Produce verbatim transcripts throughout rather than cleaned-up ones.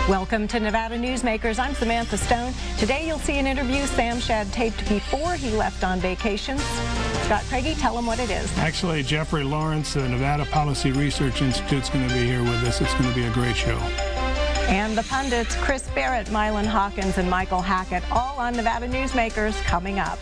Welcome to Nevada Newsmakers. I'm Samantha Stone. Today you'll see an interview Sam Shad taped before he left on vacation. Scott Craigie, tell him what it is. Actually, Jeffrey Lawrence, the Nevada Policy Research Institute, is going to be here with us. It's going to be a great show. And the pundits Chris Barrett, Mylan Hawkins, and Michael Hackett, all on Nevada Newsmakers, coming up.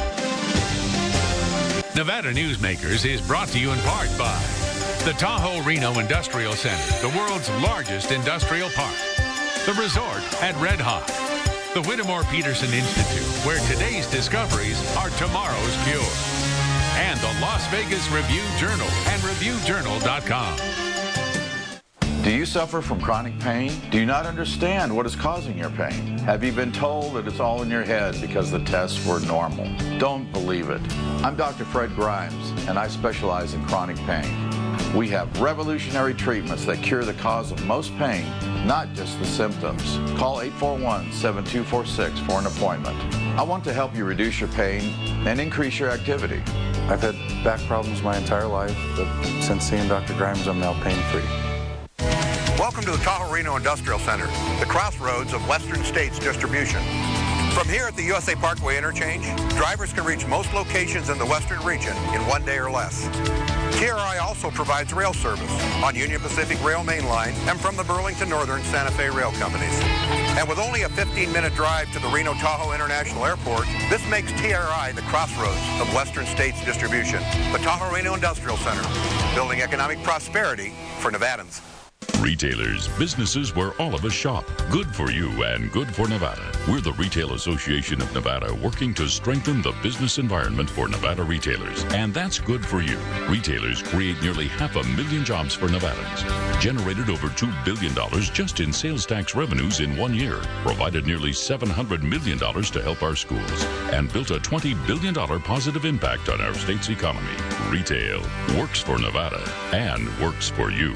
Nevada Newsmakers is brought to you in part by the Tahoe Reno Industrial Center, the world's largest industrial park. The resort at Red Hawk. The Whittemore Peterson Institute, where today's discoveries are tomorrow's cure. And the Las Vegas Review-Journal and Review Journal dot com. Do you suffer from chronic pain? Do you not understand what is causing your pain? Have you been told that it's all in your head because the tests were normal? Don't believe it. I'm Doctor Fred Grimes, and I specialize in chronic pain. We have revolutionary treatments that cure the cause of most pain, not just the symptoms. Call eight four one, seven two four six for an appointment. I want to help you reduce your pain and increase your activity. I've had back problems my entire life, but since seeing Doctor Grimes, I'm now pain-free. Welcome to the Tahoe Reno Industrial Center, the crossroads of Western States distribution. From here at the U S A Parkway interchange, drivers can reach most locations in the western region in one day or less. T R I also provides rail service on Union Pacific Rail Main Line and from the Burlington Northern Santa Fe Rail Companies. And with only a fifteen minute drive to the Reno-Tahoe International Airport, this makes T R I the crossroads of Western States distribution. The Tahoe Reno Industrial Center, building economic prosperity for Nevadans. Retailers, businesses where all of us shop. Good for you and good for Nevada. We're the Retail Association of Nevada, working to strengthen the business environment for Nevada retailers. And that's good for you. Retailers create nearly half a million jobs for Nevadans, generated over two billion dollars just in sales tax revenues in one year, provided nearly seven hundred million dollars to help our schools, and built a twenty billion dollars positive impact on our state's economy. Retail works for Nevada and works for you.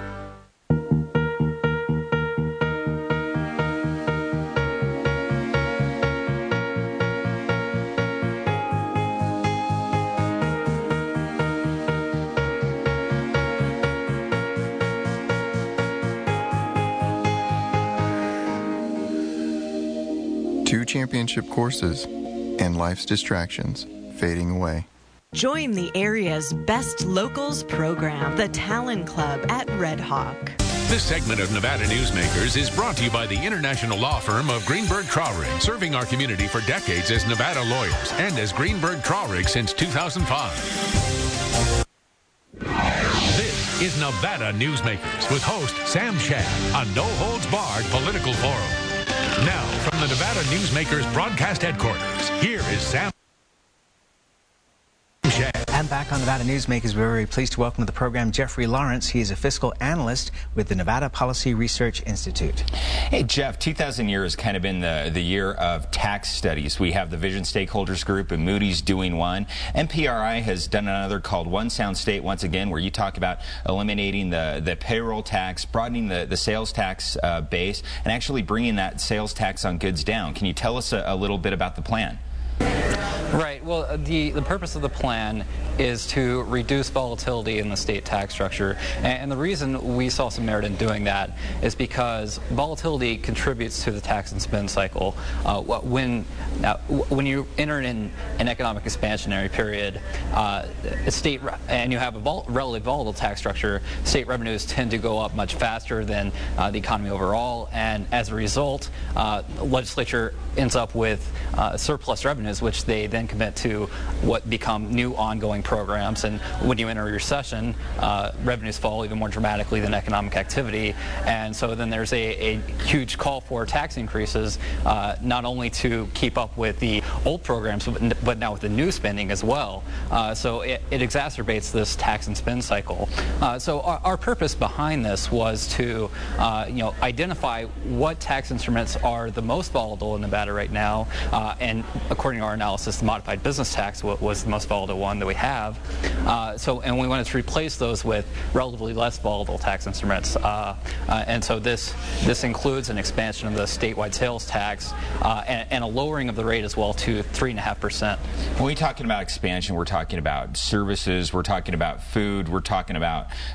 Two championship courses and life's distractions fading away. Join the area's best locals program, the Talon Club at Red Hawk. This segment of Nevada Newsmakers is brought to you by the international law firm of Greenberg Traurig, serving our community for decades as Nevada lawyers and as Greenberg Traurig since two thousand five. This is Nevada Newsmakers with host Sam Shad on No Holds Barred Political Forum. Now, from the Nevada Newsmakers broadcast headquarters, here is Sam Shad. And back on Nevada Newsmakers, we're very pleased to welcome to the program Jeffrey Lawrence. He is a fiscal analyst with the Nevada Policy Research Institute. Hey, Jeff, two thousand year has kind of been the, the year of tax studies. We have the Vision Stakeholders Group and Moody's doing one. N P R I has done another called One Sound State, once again, where you talk about eliminating the, the payroll tax, broadening the, the sales tax uh, base, and actually bringing that sales tax on goods down. Can you tell us a, a little bit about the plan? Right. Well, the, the purpose of the plan is to reduce volatility in the state tax structure. And, and the reason we saw some merit in doing that is because volatility contributes to the tax and spend cycle. Uh, when, uh, when you enter in an economic expansionary period, uh, a state and you have a vol relatively volatile tax structure, state revenues tend to go up much faster than uh, the economy overall. And as a result, uh, the legislature ends up with uh, surplus revenues, which they then commit to what become new ongoing programs. And when you enter a recession, uh, revenues fall even more dramatically than economic activity. And so then there's a, a huge call for tax increases, uh, not only to keep up with the old programs, but, but now with the new spending as well. Uh, so it, it exacerbates this tax and spend cycle. Uh, so our, our purpose behind this was to, uh, you know, identify what tax instruments are the most volatile in Nevada right now, uh, and according to our analysis, the modified business tax was the most volatile one that we have. Uh, so, and we wanted to replace those with relatively less volatile tax instruments. Uh, uh, and so this this includes an expansion of the statewide sales tax uh, and, and a lowering of the rate as well to three and a half percent. When we're talking about expansion, we're talking about services, we're talking about food, we're talking about, you know,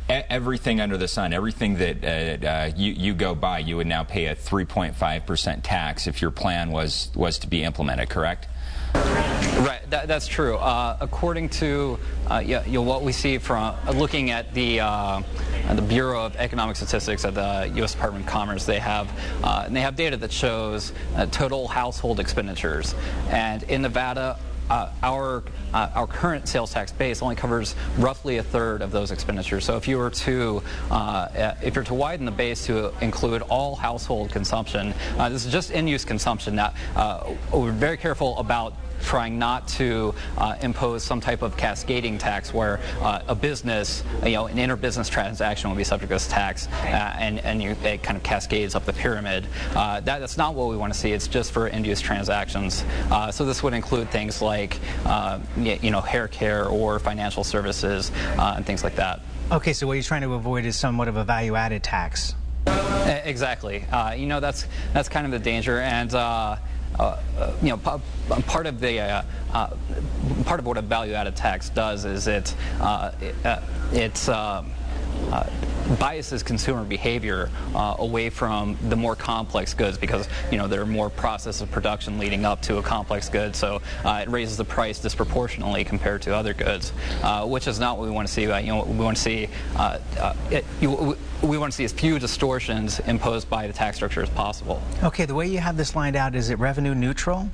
everything under the sun, everything that uh, uh, you, you go by, you would now pay a three point five percent tax if your plan was, was to be implemented, correct? Right, that, that's true. Uh, according to uh, you know, what we see from uh, looking at the uh, the Bureau of Economic Statistics at the U S Department of Commerce, they have uh, and they have data that shows uh, total household expenditures, and in Nevada, Uh, our uh, our current sales tax base only covers roughly a third of those expenditures. So if you were to uh, if you're to widen the base to include all household consumption, uh, this is just in-use consumption. Now, uh, we're very careful about trying not to uh, impose some type of cascading tax where uh, a business, you know, an inter-business transaction will be subject to this tax, uh, and, and you, it kind of cascades up the pyramid. Uh, that, that's not what we want to see. It's just for end-use transactions. Uh, so this would include things like, uh, you know, hair care or financial services uh, and things like that. Okay, so what you're trying to avoid is somewhat of a value-added tax. Exactly. Uh, you know, that's that's kind of the danger, and uh, uh, you know, p- part of the uh, uh, part of what a value-added tax does is it uh, it uh, it's uh, uh, biases consumer behavior uh, away from the more complex goods, because you know there are more processes of production leading up to a complex good, so uh, it raises the price disproportionately compared to other goods, uh, which is not what we want to see. Uh, you know, we want to see uh, uh, it, you, we want to see as few distortions imposed by the tax structure as possible. Okay, the way you have this lined out, is it revenue neutral?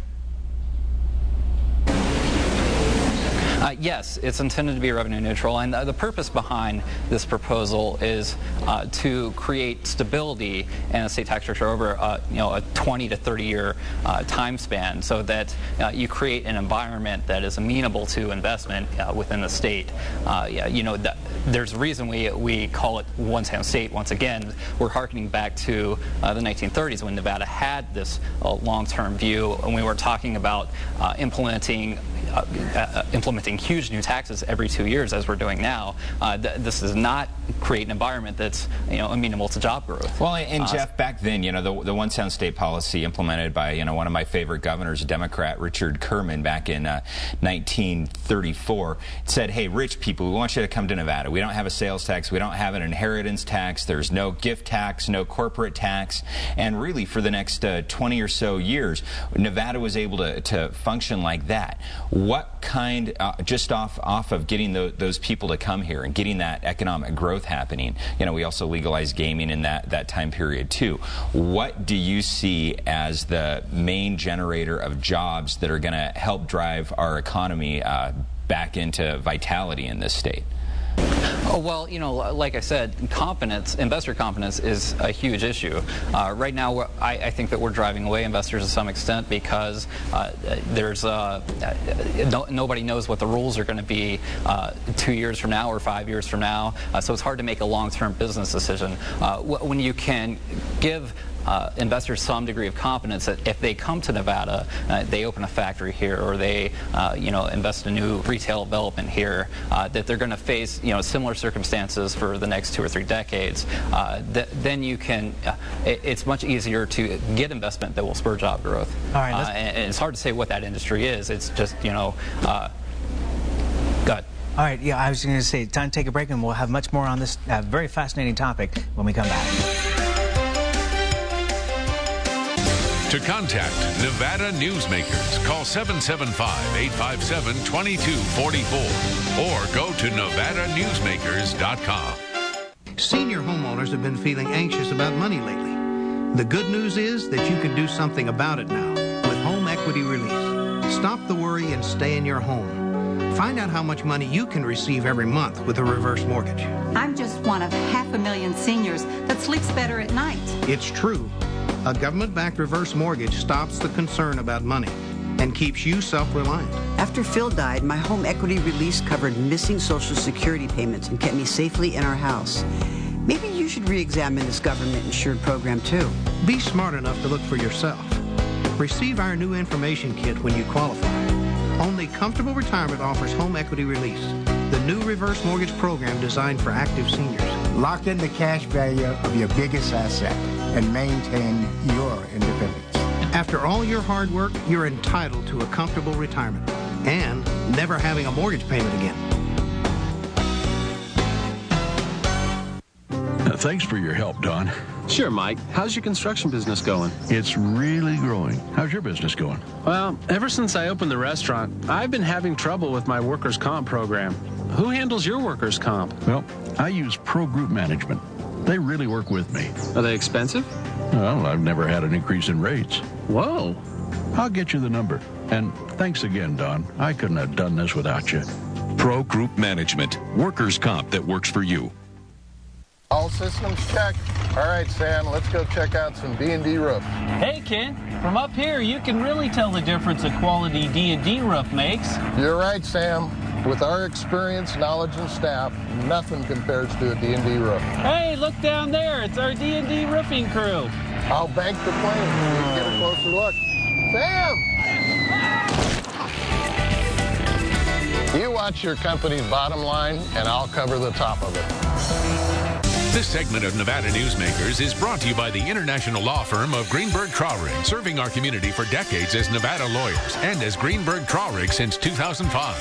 Uh, yes, it's intended to be revenue neutral, and uh, the purpose behind this proposal is uh, to create stability in a state tax structure over uh, you know a twenty to thirty year uh, time span, so that uh, you create an environment that is amenable to investment uh, within the state. Uh, yeah, you know, that, there's a reason we we call it one sound state. Once again, we're hearkening back to uh, the nineteen thirties when Nevada had this uh, long-term view, and we were talking about uh, implementing. Uh, uh, implementing huge new taxes every two years, as we're doing now. Uh, th- this does not create an environment that's you know amenable to job growth. Well, and uh, Jeff, back then, you know, the, the one sound state policy implemented by you know one of my favorite governors, Democrat Richard Kerman, back in uh, nineteen thirty-four, said, "Hey, rich people, we want you to come to Nevada. We don't have a sales tax. We don't have an inheritance tax. There's no gift tax, no corporate tax." And really, for the next uh, twenty or so years, Nevada was able to, to function like that. What kind, uh, just off off of getting the, those people to come here and getting that economic growth happening, you know, we also legalized gaming in that, that time period too. What do you see as the main generator of jobs that are going to help drive our economy uh, back into vitality in this state? Oh, well, you know, like I said, confidence, investor confidence is a huge issue. Uh, right now, I, I think that we're driving away investors to some extent because uh, there's uh, no, nobody knows what the rules are going to be uh, two years from now or five years from now. Uh, so it's hard to make a long-term business decision. Uh, when you can give Uh, investors some degree of confidence that if they come to Nevada, uh, they open a factory here, or they, uh, you know, invest in new retail development here, uh, that they're going to face, you know, similar circumstances for the next two or three decades. Uh, th- then you can, uh, it, it's much easier to get investment that will spur job growth. All right, uh, and, and it's hard to say what that industry is. It's just, you know, uh, go ahead. All right, yeah, I was going to say, time to take a break, and we'll have much more on this uh, very fascinating topic when we come back. To contact Nevada Newsmakers, call seven seven five, eight five seven, two two four four or go to nevada newsmakers dot com. Senior homeowners have been feeling anxious about money lately. The good news is that you can do something about it now with Home Equity Release. Stop the worry and stay in your home. Find out how much money you can receive every month with a reverse mortgage. I'm just one of half a million seniors that sleeps better at night. It's true. A government-backed reverse mortgage stops the concern about money and keeps you self-reliant. After Phil died, my Home Equity Release covered missing Social Security payments and kept me safely in our house. Maybe you should re-examine this government-insured program, too. Be smart enough to look for yourself. Receive our new information kit when you qualify. Only Comfortable Retirement offers Home Equity Release, the new reverse mortgage program designed for active seniors. Lock in the cash value of your biggest asset and maintain your independence. After all your hard work, you're entitled to a comfortable retirement and never having a mortgage payment again. Thanks for your help, Don. Sure, Mike. How's your construction business going? It's really growing. How's your business going? Well, ever since I opened the restaurant, I've been having trouble with my workers' comp program. Who handles your workers' comp? Well, I use Pro Group Management. They really work with me. Are they expensive? Well, I've never had an increase in rates. Whoa. I'll get you the number. And thanks again, Don. I couldn't have done this without you. Pro Group Management. Workers' comp that works for you. All systems checked. All right, Sam, let's go check out some D and D roof. Hey, Ken. From up here, you can really tell the difference a quality D and D roof makes. You're right, Sam. With our experience, knowledge, and staff, nothing compares to a D and D roof. Hey, look down there. It's our D and D roofing crew. I'll bank the plane so we can get a closer look. Sam! You watch your company's bottom line, and I'll cover the top of it. This segment of Nevada Newsmakers is brought to you by the international law firm of Greenberg Traurig, serving our community for decades as Nevada lawyers and as Greenberg Traurig since two thousand five.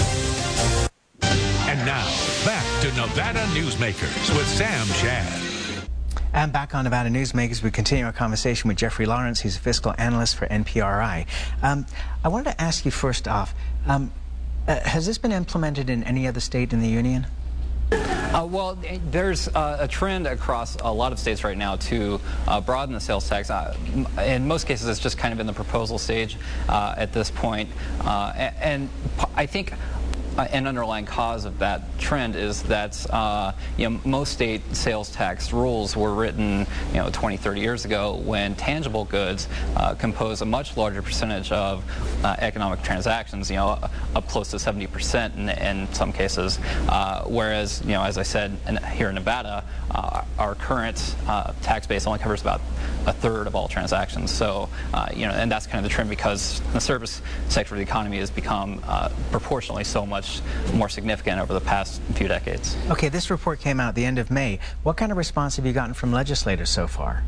And now, back to Nevada Newsmakers with Sam Shad. And back on Nevada Newsmakers, we continue our conversation with Jeffrey Lawrence. He's a fiscal analyst for N P R I. Um, I wanted to ask you first off, um, uh, has this been implemented in any other state in the union? Uh, well, there's uh, a trend across a lot of states right now to uh, broaden the sales tax. Uh, in most cases, it's just kind of in the proposal stage uh, at this point. Uh, and, and I think Uh, an underlying cause of that trend is that uh, you know, most state sales tax rules were written you know twenty, thirty years ago when tangible goods uh, compose a much larger percentage of uh, economic transactions, you know, up close to seventy percent in, in some cases. Uh, whereas, you know, as I said, in, here in Nevada, uh, our current uh, tax base only covers about a third of all transactions. So, uh, you know, and that's kind of the trend because the service sector of the economy has become uh, proportionally so much more significant over the past few decades. Okay, this report came out at the end of May. What kind of response have you gotten from legislators so far?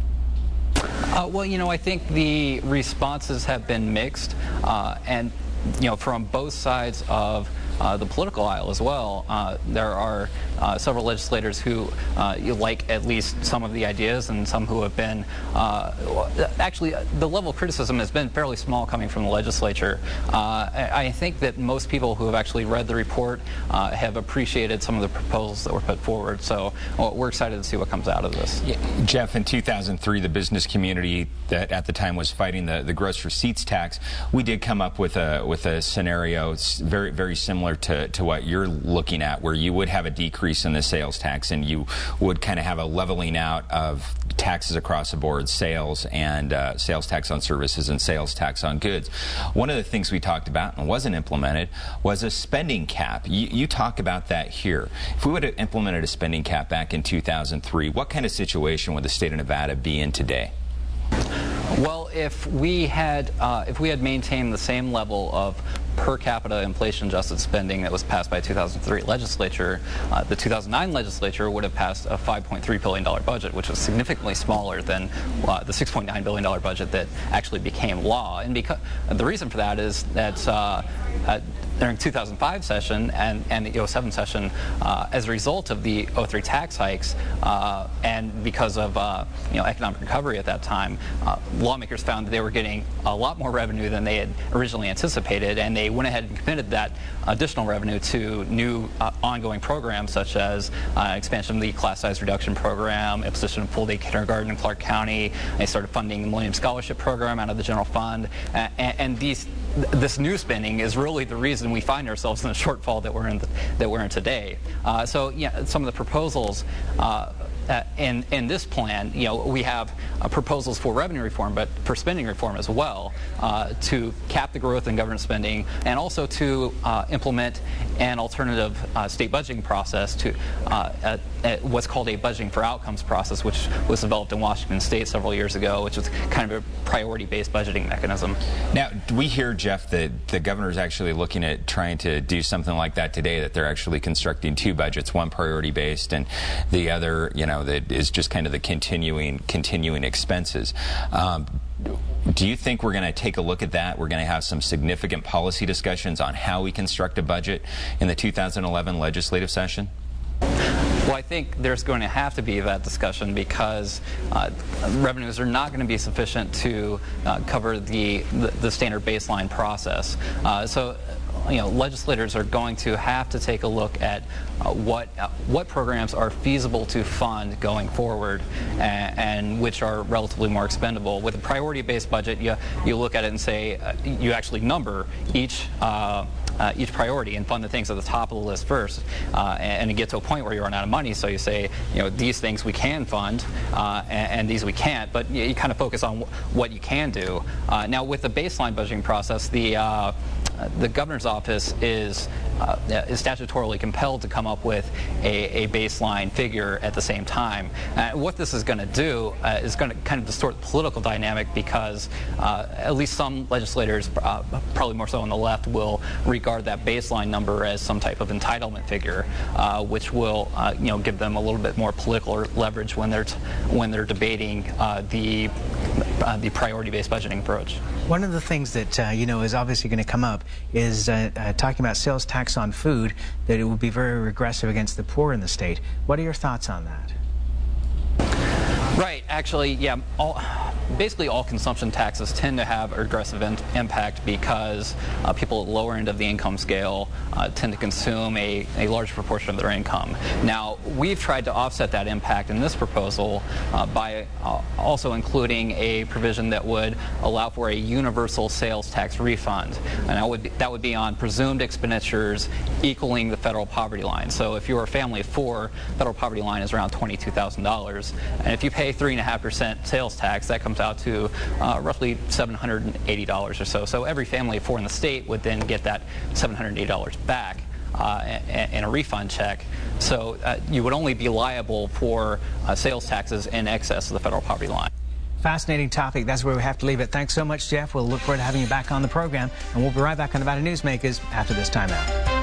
Uh, well, you know, I think the responses have been mixed, uh, and, you know, from both sides of Uh, the political aisle as well. Uh, there are uh, several legislators who uh, you like at least some of the ideas, and some who have been uh, actually the level of criticism has been fairly small coming from the legislature. Uh, I think that most people who have actually read the report uh, have appreciated some of the proposals that were put forward. So well, we're excited to see what comes out of this. Yeah. Jeff, in two thousand three, the business community that at the time was fighting the, the gross receipts tax, we did come up with a with a scenario very very similar To, to what you're looking at, where you would have a decrease in the sales tax and you would kind of have a leveling out of taxes across the board, sales and uh, sales tax on services and sales tax on goods. One of the things we talked about and wasn't implemented was a spending cap. You, you talk about that here. If we would have implemented a spending cap back in two thousand three, what kind of situation would the state of Nevada be in today? Well, if we had uh, if we had maintained the same level of per capita inflation-adjusted spending that was passed by the two thousand three legislature, uh, the two thousand nine legislature would have passed a five point three billion dollars budget, which was significantly smaller than uh, the six point nine billion dollars budget that actually became law. And because the reason for that is that uh, uh, during two thousand five session and, and the oh seven session, uh, as a result of the oh three tax hikes uh, and because of uh, you know economic recovery at that time, uh, lawmakers found that they were getting a lot more revenue than they had originally anticipated, and they went ahead and committed that additional revenue to new uh, ongoing programs such as uh, expansion of the class size reduction program, imposition of full day kindergarten in Clark County. They started funding the Millennium Scholarship Program out of the general fund, uh, and, and these this new spending is really the reason we find ourselves in the shortfall that we're in the, that we're in today. Uh, so yeah, some of the proposals uh, Uh, in, in this plan, you know, we have uh, proposals for revenue reform, but for spending reform as well, uh, to cap the growth in government spending, and also to uh, implement an alternative uh, state budgeting process to uh, at, at what's called a budgeting for outcomes process, which was developed in Washington State several years ago, which is kind of a priority-based budgeting mechanism. Now, we hear, Jeff, that the governor is actually looking at trying to do something like that today, that they're actually constructing two budgets, one priority-based and the other, you know, that is just kind of the continuing continuing expenses. Um, do you think we're going to take a look at that? We're going to have some significant policy discussions on how we construct a budget in the two thousand eleven legislative session? Well, I think there's going to have to be that discussion because uh, revenues are not going to be sufficient to uh, cover the, the, the standard baseline process. Uh, so, you know, legislators are going to have to take a look at uh, what uh, what programs are feasible to fund going forward and, and which are relatively more expendable. With a priority-based budget, you, you look at it and say, uh, you actually number each uh, Uh, each priority and fund the things at the top of the list first, uh, and, and you get to a point where you run out of money. So you say, you know, these things we can fund, uh, and, and these we can't. But you, you kind of focus on w what you can do. Uh, now, with the baseline budgeting process, the uh, the governor's office is uh, is statutorily compelled to come up with a, a baseline figure at the same time. Uh, what this is going to do uh, is going to kind of distort the political dynamic because uh, at least some legislators, uh, probably more so on the left, will regard that baseline number as some type of entitlement figure, uh, which will, uh, you know, give them a little bit more political leverage when they're t when they're debating uh, the uh, the priority-based budgeting approach. One of the things that uh, you know is obviously going to come up is uh, uh, talking about sales tax on food, that it will be very regressive against the poor in the state. What are your thoughts on that? Right. Actually, yeah. All, basically, all consumption taxes tend to have a regressive in impact because uh, people at the lower end of the income scale uh, tend to consume a, a large proportion of their income. Now, we've tried to offset that impact in this proposal uh, by uh, also including a provision that would allow for a universal sales tax refund, and that would be, that would be on presumed expenditures equaling the federal poverty line. So, if you're a family of four, federal poverty line is around twenty-two thousand dollars, and if you pay three and a half percent sales tax, that comes out to uh, roughly seven hundred eighty dollars or so. So every family of four in the state would then get that seven hundred eighty dollars back uh, in a refund check. So uh, you would only be liable for uh, sales taxes in excess of the federal poverty line. Fascinating topic. That's where we have to leave it. Thanks so much, Jeff. We'll look forward to having you back on the program, and we'll be right back on Nevada Newsmakers after this timeout.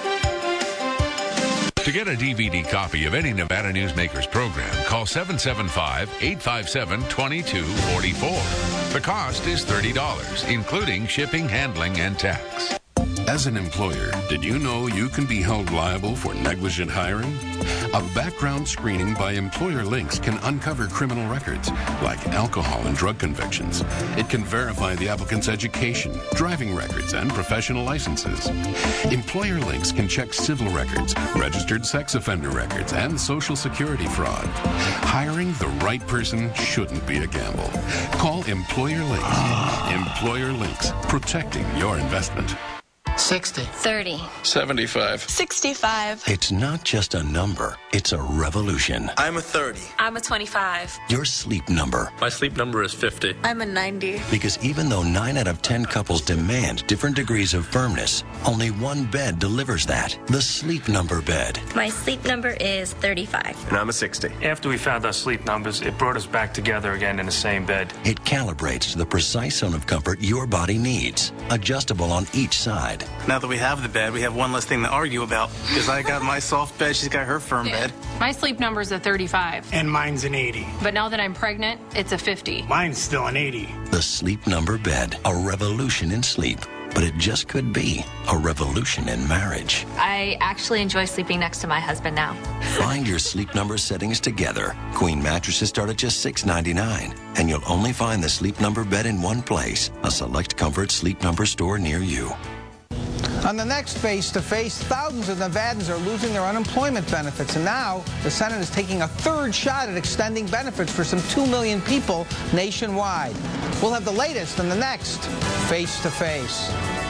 To get a D V D copy of any Nevada Newsmakers program, call seven seven five, eight five seven, two two four four. The cost is thirty dollars, including shipping, handling, and tax. As an employer, did you know you can be held liable for negligent hiring? A background screening by Employer Links can uncover criminal records, like alcohol and drug convictions. It can verify the applicant's education, driving records, and professional licenses. Employer Links can check civil records, registered sex offender records, and Social Security fraud. Hiring the right person shouldn't be a gamble. Call Employer Links. Employer Links, protecting your investment. sixty. thirty. seventy-five. sixty-five. It's not just a number, it's a revolution. I'm a thirty. I'm a twenty-five. Your sleep number. My sleep number is fifty. I'm a ninety. Because even though nine out of ten couples demand different degrees of firmness, only one bed delivers that. The Sleep Number bed. My sleep number is thirty-five. And I'm a sixty. After we found our sleep numbers, it brought us back together again in the same bed. It calibrates to the precise zone of comfort your body needs. Adjustable on each side. Now that we have the bed, we have one less thing to argue about. Because I got my soft bed, she's got her firm yeah. bed. My sleep number is a thirty-five. And mine's an eighty. But now that I'm pregnant, it's a fifty. Mine's still an eighty. The Sleep Number bed. A revolution in sleep. But it just could be a revolution in marriage. I actually enjoy sleeping next to my husband now. Find your Sleep Number settings together. Queen mattresses start at just six ninety-nine. And you'll only find the Sleep Number bed in one place. A Select Comfort Sleep Number store near you. On the next face-to-face, thousands of Nevadans are losing their unemployment benefits, and now the Senate is taking a third shot at extending benefits for some two million people nationwide. We'll have the latest in the next face-to-face.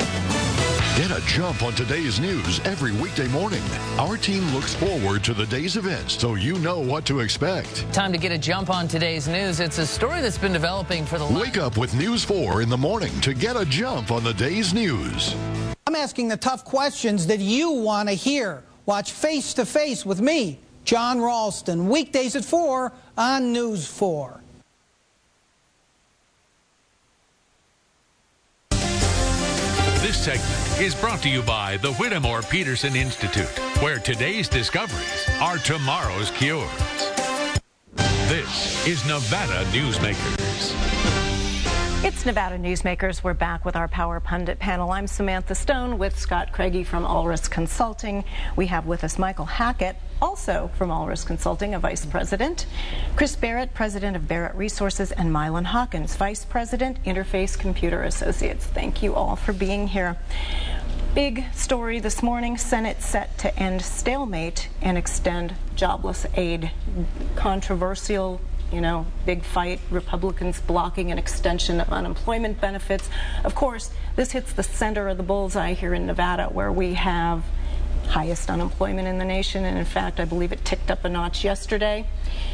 Get a jump on today's news every weekday morning. Our team looks forward to the day's events so you know what to expect. Time to get a jump on today's news. It's a story that's been developing for the last... Wake up with News four in the morning to get a jump on the day's news. I'm asking the tough questions that you want to hear. Watch Face to Face with me, John Ralston, weekdays at four on News four. This segment is brought to you by the Whittemore Peterson Institute, where today's discoveries are tomorrow's cures. This is Nevada Newsmakers. It's Nevada Newsmakers. We're back with our Power Pundit panel. I'm Samantha Stone with Scott Craigie from Allris Consulting. We have with us Michael Hackett, also from Allris Consulting, a vice president, Chris Barrett, president of Barrett Resources, and Mylan Hawkins, vice president, Interface Computer Associates. Thank you all for being here. Big story this morning: Senate set to end stalemate and extend jobless aid. Controversial, you know, big fight, Republicans blocking an extension of unemployment benefits. Of course, this hits the center of the bullseye here in Nevada, where we have highest unemployment in the nation, and in fact, I believe it ticked up a notch yesterday.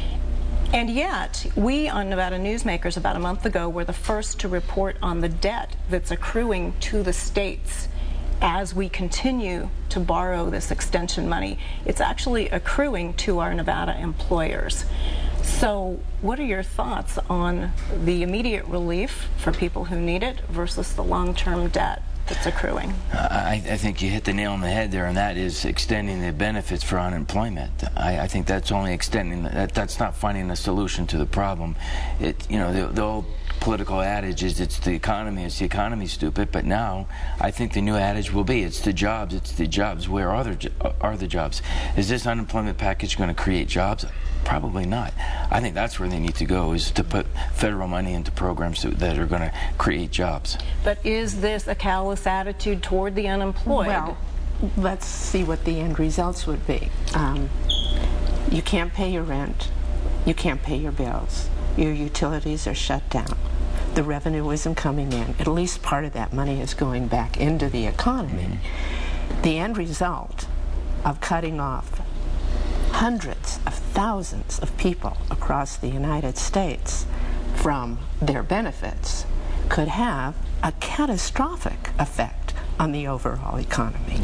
And yet, we on Nevada Newsmakers about a month ago were the first to report on the debt that's accruing to the states as we continue to borrow this extension money. It's actually accruing to our Nevada employers. So what are your thoughts on the immediate relief for people who need it versus the long-term debt that's accruing? I, I think you hit the nail on the head there, and that is extending the benefits for unemployment. I, I think that's only extending, that, that's not finding a solution to the problem. It, you know, the, the old political adage is it's the economy, it's the economy, stupid, but now I think the new adage will be it's the jobs, it's the jobs. Where are the, are the jobs? Is this unemployment package going to create jobs? Probably not. I think that's where they need to go, is to put federal money into programs that are going to create jobs. But is this a callous attitude toward the unemployed? Well, let's see what the end results would be. Um, you can't pay your rent. You can't pay your bills. Your utilities are shut down. The revenue isn't coming in. At least part of that money is going back into the economy. Mm-hmm. The end result of cutting off hundreds of thousands of people across the United States from their benefits could have a catastrophic effect on the overall economy.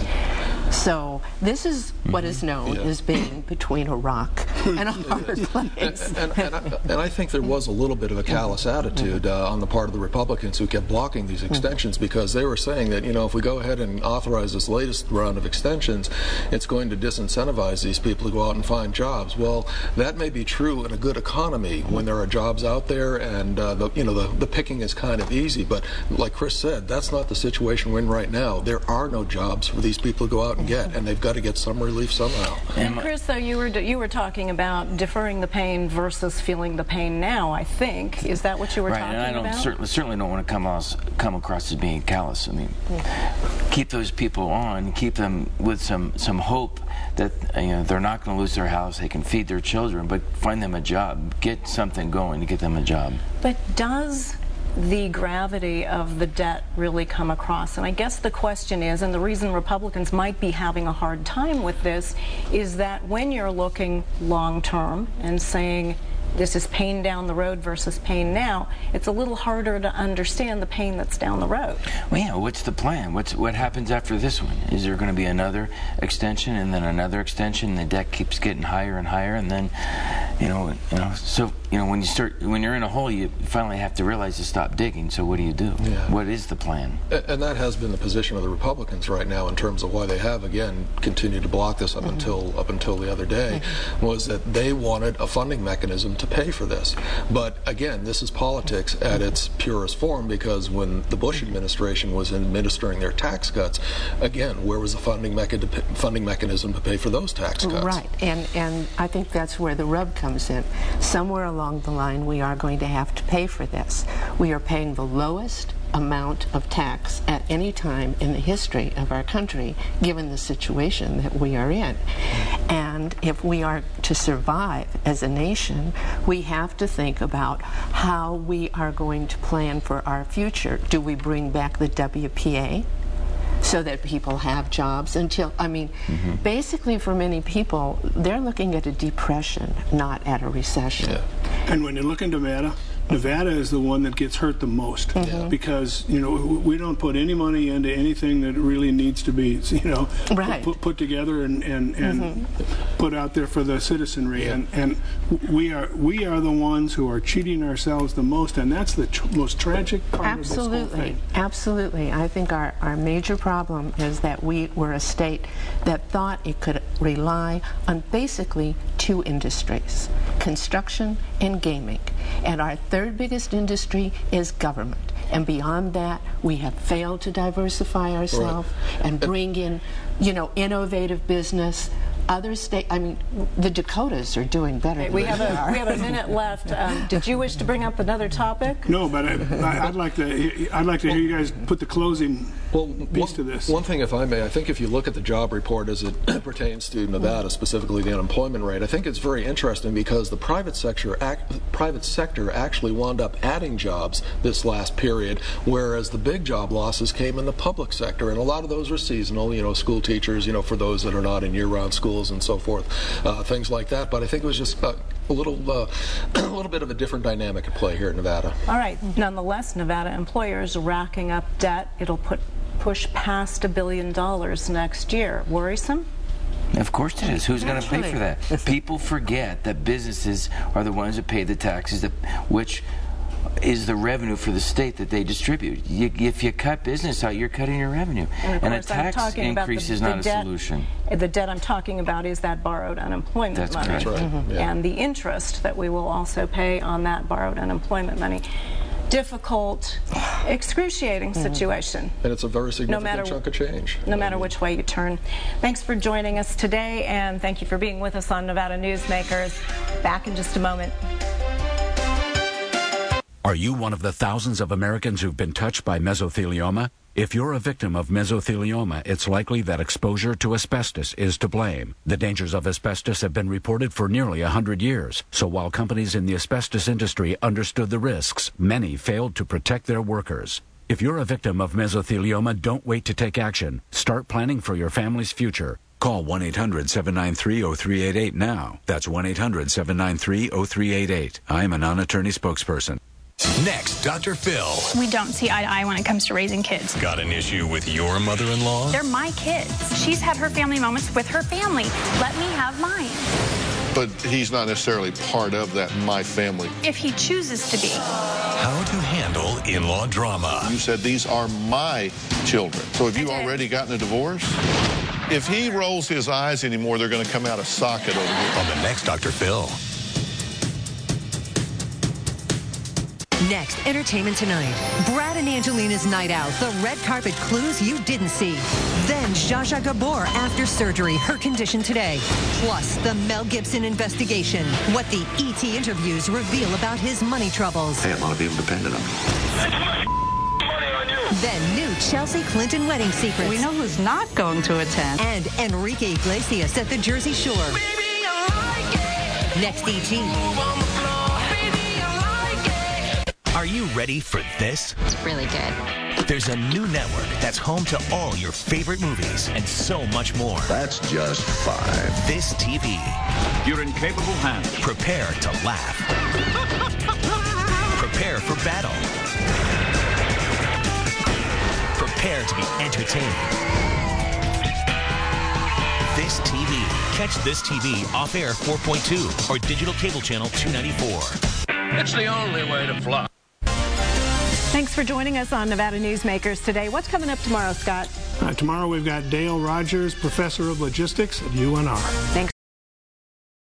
So this is what is known yeah. as being between a rock and a hard place. and, and, and, I, and I think there was a little bit of a callous attitude uh, on the part of the Republicans who kept blocking these extensions, because they were saying that, you know, if we go ahead and authorize this latest round of extensions, it's going to disincentivize these people to go out and find jobs. Well, that may be true in a good economy when there are jobs out there and uh, the, you know, the, the picking is kind of easy. But like Chris said, that's not the situation we're in right now. There are no jobs for these people to go out and get, and they've got to get some relief somehow. And Chris, though, you were you were talking about deferring the pain versus feeling the pain now, I think. Is that what you were right, talking and I don't about? Certainly, certainly don't want to come, as, come across as being callous. I mean, yeah. keep those people on, keep them with some, some hope that you know, they're not going to lose their house, they can feed their children, but find them a job. Get something going to get them a job. But does the gravity of the debt really come across? And I guess the question is, and the reason Republicans might be having a hard time with this, is that when you're looking long term and saying this is pain down the road versus pain now, it's a little harder to understand the pain that's down the road. Well, yeah, what's the plan? What's what happens after this one? Is there going to be another extension and then another extension, and the debt keeps getting higher and higher, and then, you know, you know, so you know, when you start, when you're in a hole, you finally have to realize to stop digging. So what do you do? Yeah. What is the plan? And that has been the position of the Republicans right now in terms of why they have, again, continued to block this up mm-hmm. until up until the other day, mm-hmm. was that they wanted a funding mechanism to pay for this. But again, this is politics at its purest form, because when the Bush administration was administering their tax cuts, again, where was the funding, mecha funding mechanism to pay for those tax cuts? Right, and, and I think that's where the rub comes in. Somewhere along the line, we are going to have to pay for this. We are paying the lowest amount of tax at any time in the history of our country, given the situation that we are in. And if we are to survive as a nation, we have to think about how we are going to plan for our future. Do we bring back the W P A so that people have jobs until, I mean, mm-hmm. basically for many people, they're looking at a depression, not at a recession. Yeah. And when you look in Nevada, Nevada is the one that gets hurt the most, mm-hmm. because, you know, we don't put any money into anything that really needs to be, you know, right. put, put together and, and, and mm-hmm. put out there for the citizenry. Yeah. And, and we are we are the ones who are cheating ourselves the most, and that's the tr most tragic part Absolutely. of this whole thing. Absolutely. I think our, our major problem is that we were a state that thought it could rely on basically two industries, construction and gaming. And our third biggest industry is government. And beyond that, we have failed to diversify ourselves Right. and bring in, you know, innovative business. Other state, I mean, the Dakotas are doing better. Okay, than we we have a are. we have a minute left. Um, did you wish to bring up another topic? No, but I, I, I'd like to. I'd like to hear you guys put the closing well, piece one, to this. One thing, if I may, I think if you look at the job report as it pertains to Nevada, specifically the unemployment rate, I think it's very interesting because the private sector, act, private sector actually wound up adding jobs this last period, whereas the big job losses came in the public sector, and a lot of those were seasonal. You know, school teachers. You know, for those that are not in year-round schools and so forth, uh, things like that. But I think it was just uh, a little, uh, a little bit of a different dynamic at play here in Nevada. All right. Nonetheless, Nevada employers racking up debt. It'll put push past a billion dollars next year. Worrisome? Of course it is. Who's going to pay for that? People forget that businesses are the ones that pay the taxes, that, which is the revenue for the state that they distribute. You, if you cut business out, you're cutting your revenue. And, and a course, tax increase the, is the not debt, a solution. The debt I'm talking about is that borrowed unemployment That's money. correct. That's right. Mm-hmm. Yeah. And the interest that we will also pay on that borrowed unemployment money. Difficult, excruciating situation. And it's a very significant no matter, chunk of change. No matter which way you turn. Thanks for joining us today, and thank you for being with us on Nevada Newsmakers. Back in just a moment. Are you one of the thousands of Americans who've been touched by mesothelioma? If you're a victim of mesothelioma, it's likely that exposure to asbestos is to blame. The dangers of asbestos have been reported for nearly one hundred years. So while companies in the asbestos industry understood the risks, many failed to protect their workers. If you're a victim of mesothelioma, don't wait to take action. Start planning for your family's future. Call one eight hundred, seven nine three, oh three eight eight now. That's one eight hundred, seven nine three, oh three eight eight. I'm a non-attorney spokesperson. Next, Doctor Phil. We don't see eye to eye when it comes to raising kids. Got an issue with your mother-in-law? They're my kids. She's had her family moments with her family. Let me have mine. But he's not necessarily part of that my family. If he chooses to be. How to handle in-law drama. You said these are my children. So have you already gotten a divorce? If he rolls his eyes anymore, they're going to come out of socket over here. On the next Doctor Phil. Next, Entertainment Tonight. Brad and Angelina's Night Out, the red carpet clues you didn't see. Then Zsa Zsa Gabor after surgery, her condition today. Plus, the Mel Gibson investigation. What the E T interviews reveal about his money troubles. Hey, a lot of people depended on me. Then new Chelsea Clinton wedding secrets. We know who's not going to attend. And Enrique Iglesias at the Jersey Shore. Baby, I like it. Next E T. Are you ready for this? It's really good. There's a new network that's home to all your favorite movies and so much more. That's just five. This T V. You're in capable hands. Prepare to laugh. Prepare for battle. Prepare to be entertained. This T V. Catch This T V off air four point two or digital cable channel two ninety-four. It's the only way to fly. Thanks for joining us on Nevada Newsmakers today. What's coming up tomorrow, Scott? Uh, tomorrow we've got Dale Rogers, Professor of Logistics at U N R. Thanks.